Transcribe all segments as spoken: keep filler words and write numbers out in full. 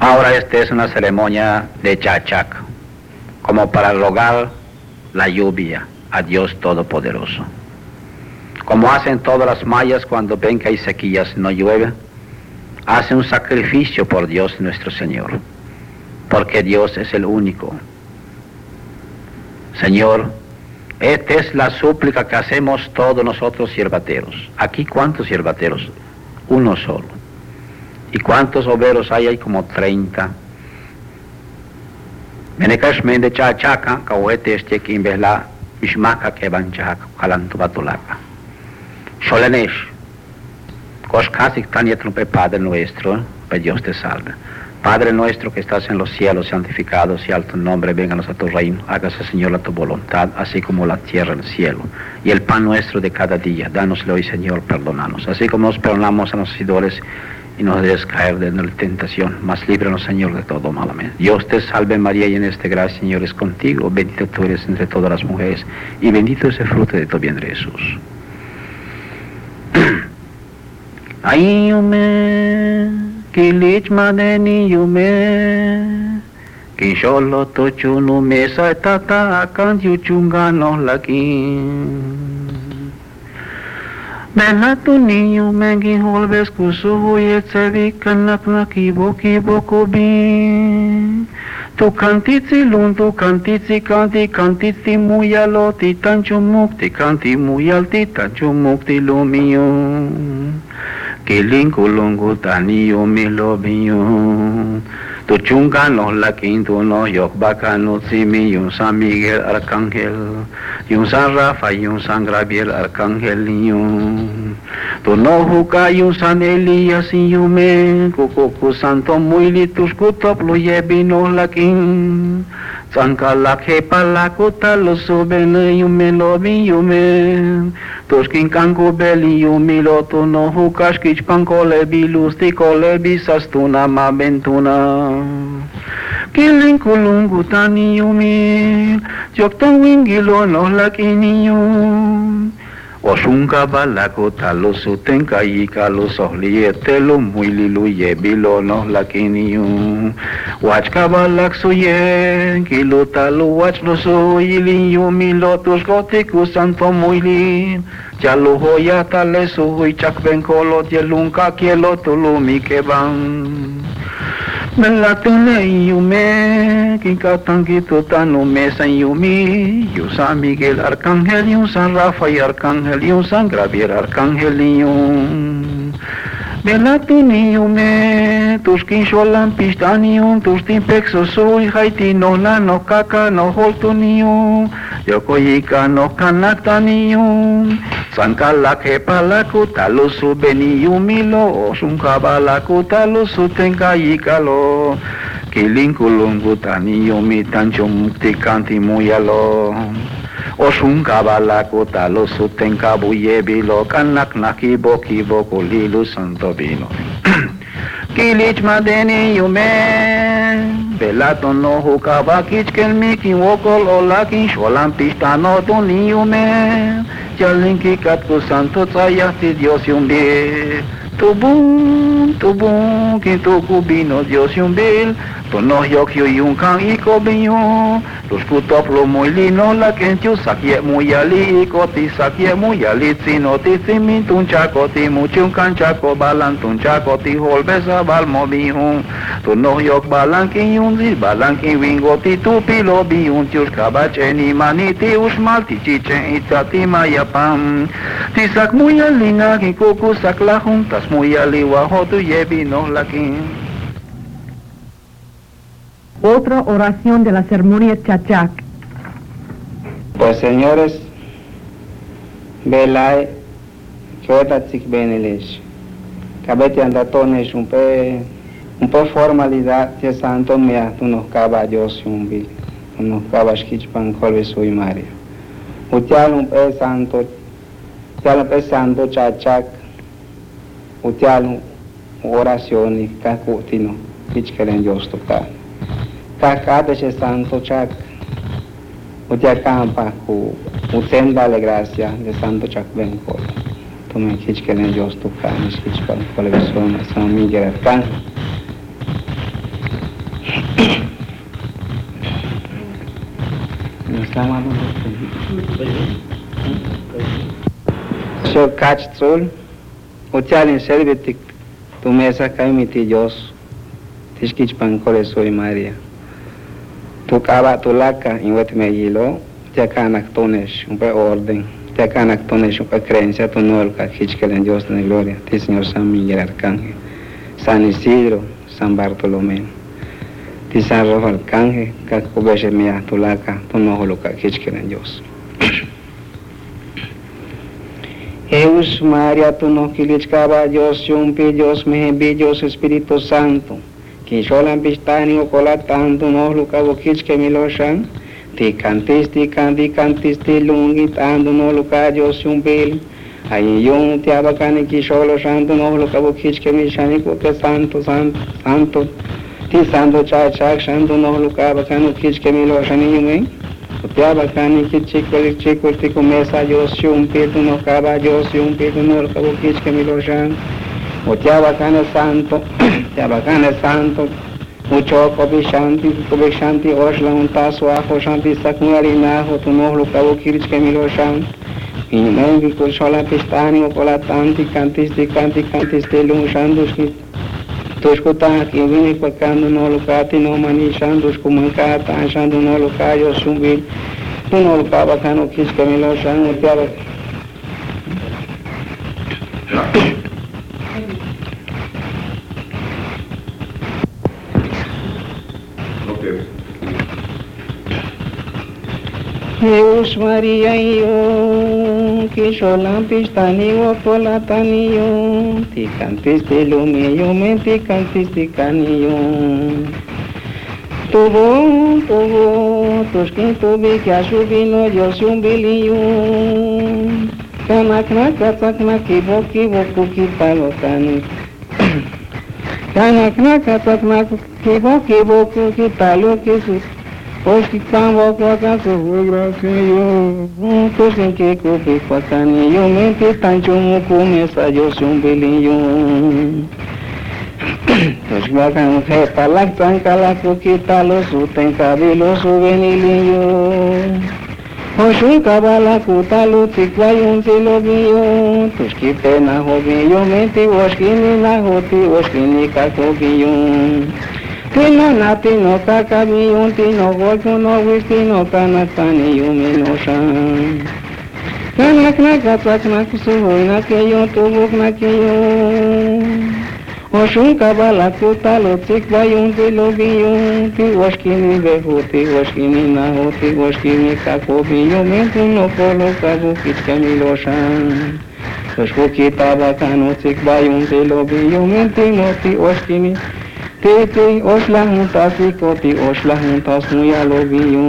Ahora esta es una ceremonia de chachac, como para rogar la lluvia a Dios Todopoderoso. Como hacen todas las mayas cuando ven que hay sequías y no llueve, hacen un sacrificio por Dios nuestro Señor, porque Dios es el único. Señor, esta es la súplica que hacemos todos nosotros siervateros. Aquí, ¿cuántos siervateros? Uno solo. ¿Y cuántos obreros hay? Hay como treinta. Menekash de chachaca, kawete este kimbela, ishmaka que banchaca, kalantubatulaca. Sholenesh, koshkasik tanietrupe Padre nuestro, que Dios te salve. Padre nuestro que estás en los cielos, santificado sea tu nombre, vénganos a tu reino, hágase Señor a tu voluntad, así como la tierra en el cielo. Y el pan nuestro de cada día, dánoslo hoy Señor, perdónanos, así como nos perdonamos a los deudores, y no dejes caer de la tentación, mas líbranos Señor de todo mal. Amén. Dios te salve María, llena de gracia, Señor es contigo, bendita tú eres entre todas las mujeres, y bendito es el fruto de tu vientre Jesús. Ayume, kilich madeni yume, kinsholo tochunu mesa tata kan yuchungano lakin. Bella tu niño mengi holbes kusu yetsevi kanak na kibo kibo kobi. Tu kantici lun, tu kantici kanti, kantici muyalo, ti tancho mukti, kanti muyal, ti tancho mukti lumio. Kilingu lungu taniyo milobiyo. Tu chungano la quinto no yok bacano simi y un San Miguel Arcángel y un San Rafa y un San Gabriel Arcángel niño. Tu no juca y un San Elías y un men cucucu santo muy litus cutoplo yebino la quin. San Calaje palacuta lo suben y un melobi y un men. Tus quincanco beli y un miloto no jucas quichpancole bilus ticole bisas tuna ma ventuna. Killing kulungu tani yumi, joktan wingilo no lakiniyo. Osunga balako talo sutenka yika lo sohliete lo muy lilu yebilo no lakiniyo. Wachka balak suye, kilo talo wach lo so yili yumi lotus gotiku santo muy li. Jalo hoya tale suhui chak benkolo jelunka kielo tulumi keban. Bella tune yume, kinkatangito tano mesa yumi, y un San Miguel Arcángel, y un San Rafael Arcángel, y un San Gabriel Arcángel, y un Bella tune yume, tus kinsholan pistanium, tus timpexo soy, haiti no la no kaka no holtunium, yokoyika no kanaktanium, San Kalake palakuta lo subeni yumilo, osun kabalakuta lo sutenka yikalo, kilinkulungu tani yumi tancho mukti kanti muyalo, osun kabalakuta lo sutenka buyebilo, kanak nakibo kibo kulilu santo vino. Kilich madeni yume, belato no hukaba kichkel miki wokol olakin sholan pistano tuni yume. Jalinki katku santo tsayati Dios yumbil. Tubun, tubun, kinto kubino Dios yumbil. Tono yokyo yunkan iko binyo. Los kutoplo muy lino la kentiu sakye muyali ikoti sakye muyali tsinoti simin tunchakoti muchunkan chako balan tunchakoti holbesa balmo bihun. Tono yok balankin yunzi balankin wingoti tupilo bihun tius kabacheni maniti usmalti chichen itati mayapam. Tisak muyalina kikuku sakla juntas muyali wahotu yebino lakin. Otra oración de la ceremonia chachac. Pues señores, belai, choetatsik benilesh. Cabete andatones un pe, un pe formalidad que santo mea unos caballos yumbi, unos caballos kichpan colves y mario. Utial un pe santo, utial un pe santo chachac, utial oración y kakutino, kichkelen Dios total. Cada se santo chac, utia campa cu utenda le gracia de santo chac bencol. Tu me kichkelen Dios tu canis kichpan colevison San Miguel Arcángel. So catch soul, o challenge servitik tu mesa kaimiti Dios, tiskich pankore soy Maria. Tu kaba tu laka in wet me yilo, te kanak tonesh, un pe orden, te kanak tonesh un pe creencia tu nolka, kichkelen Dios de gloria, ti Señor San Miguel Arcángel, San Isidro, San Bartolomé. Ti San Rafael Arcángel, kakubeshe mea tu laka, tu noholuka, kichkelen Dios. Jesús, María, tu no kilichkaba Dios, yumpi Dios, mehebi Dios, Espíritu Santo, que solan pistani o colatan, tu no lucabo kichke miloshan, ti cantis, ti canti, cantis, ti lungit, ando no luca Dios, yumpi, ahí yun, ti abacani, que solo santo, no lucabo kichke milshani, porque santo, santo, santo, ti santo, chachak, santo, no lucaba cano kichke miloshan, yume. Tiaba cani que chico el chico te começa yo si un pito no caba yo si un pito no cabo que que mi lo jan o tiaba cani santo tiaba cani santo mucho cobi shanti cobi shanti osla un taso ajo shanti saknari na ho tu no lo cabo que que mi lo jan y me vi con sola pistani o cola tanti cantis di canti cantis de lung shandos que tu escuta que viene pecando no lo cati no manishandos como cata anchando no lo callo subir tu no lo caba cano quis que me lo shan o tiaba Jesús María y yo, que solan pistani o colatani yo, ti cantis te lo mío, me ti cantis te canillo. Tuvo, tuvo, tus que tuve que a subino yo soy un bilillo. Canacna, catacna, kibo, kibo, kukipalo, cani. Canacna, catacna, kibo, kibo, kukipalo, kisu. Os que estão com a casa foi graça eu, tô sem que copi com a cani, eu mente tanto mo começa eu sou um belinho. Os bacana é para tranca lá que tá loso tem cabelo souvenirlinho. Os um cabala cutalo te vai um zelobinho, os que pena robinho mente os que ni na roti os que ni cacobinho. Tino na tino kakabiyun tino golfo no wistino kanakani yuminoshan. Kanak na katak na kusuhoy na kayo tubok na kayo. Oshun kabala kutalo tikba yung dilobiyun ti washkini beho ti washkini naho ti washkini kakobiyo mentuno polo kabukit kamiloshan. Oshko kitaba kano tikba yung dilobiyo mentino ti washkini Titi osla juntas y coti osla juntas muy a lo guión.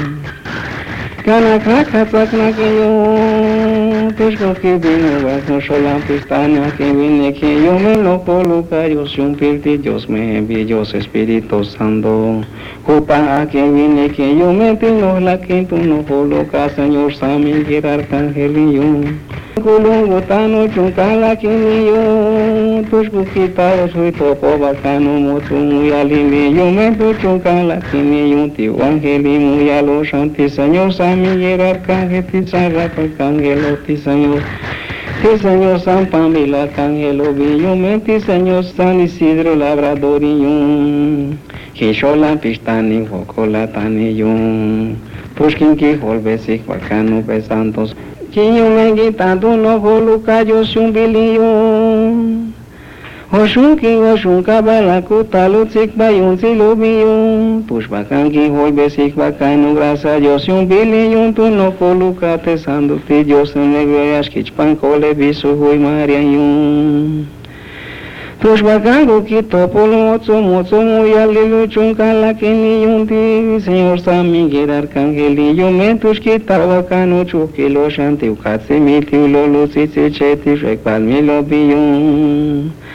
Cana caca tacna que yo, pesco que vino bajo sola pestaña que vine que yo me lo coloca yo soy un pirti Dios me envió Dios Espíritu Santo. Copa que vine que yo me tengo la que tú no coloca Señor San Miguel Arcángel y yo. Kulungu tano chunkala kiniyo, tushku kitao soy topo bacano motu muy alimiyo, me tu chunkala kiniyo, ti wangeli muy alo shanti Señor San Miguel Arcángel, ti San Rafael Arcángelo, ti Señor, ti Señor San Pamela Arcángelo, billo, me ti Señor San Isidro Labradorillo, Kishola pistani hokola taniyo, pushkin ki holbesik bacano besantos, que eu me guitando no rolo caio se um bilhão. Oxum que oxum cabala cutalo tic baiun zilobiun. Pus bacana que roi besic bacano graça a Deus um bilhão tu no coloca tesando te Deus me veas que te pancole biso roi marianhum. Pus bacana que topolo mozo mozo muy alilu chuncala que ni un ti Señor San Miguel Arcangelillo mentus que tava cano chuquilo shanti ucatse miti lolo si se cheti shekpal mi lo biyun.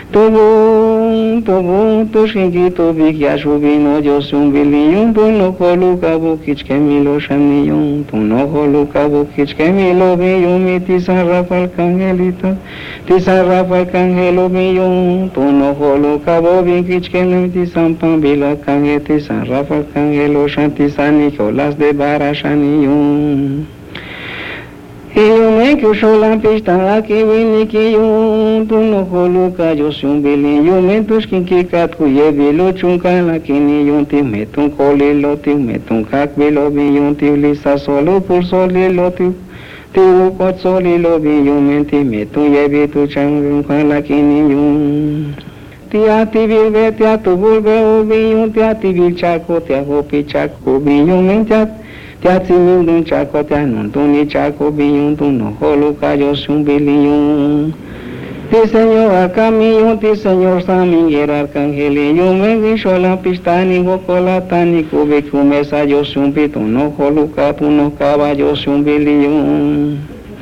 Tobo, tobo, to shingito bigya shubino josum biliyun, tu no holu kabu kichkemilo shamiyun, tu no holu kabu kichkemilo biyumi tisan Rafael Cangelito, tisan Rafael Cangelo biyun, tu no holu kabu kichkemilo tisan Pambila Cange, tisan Rafael Cangelo shantisan Nicolás de Barashaniyun. Eu me que o cholam pista aqui vini que eu tu no coloca eu sou um belinho mentos que que cat cuie belo chunca la que ni eu te meto um colelo te meto um cac belo bem te lisa solo por solelo te te o cot solelo bem mente meto e beto chang la que ni eu te ati vive te atu volve o bem te ati vil chaco te ho pichaco bem mente Tiati mindun chaco te anuntuni chaco biyun tu no holuka yo sun biliyun. Ti señor acamillun, ti señor saminguero arcangeliyo, me dicho la pistani gocolatani kubiku mesa yo sun pitu no holuka tu no caballo sun biliyun.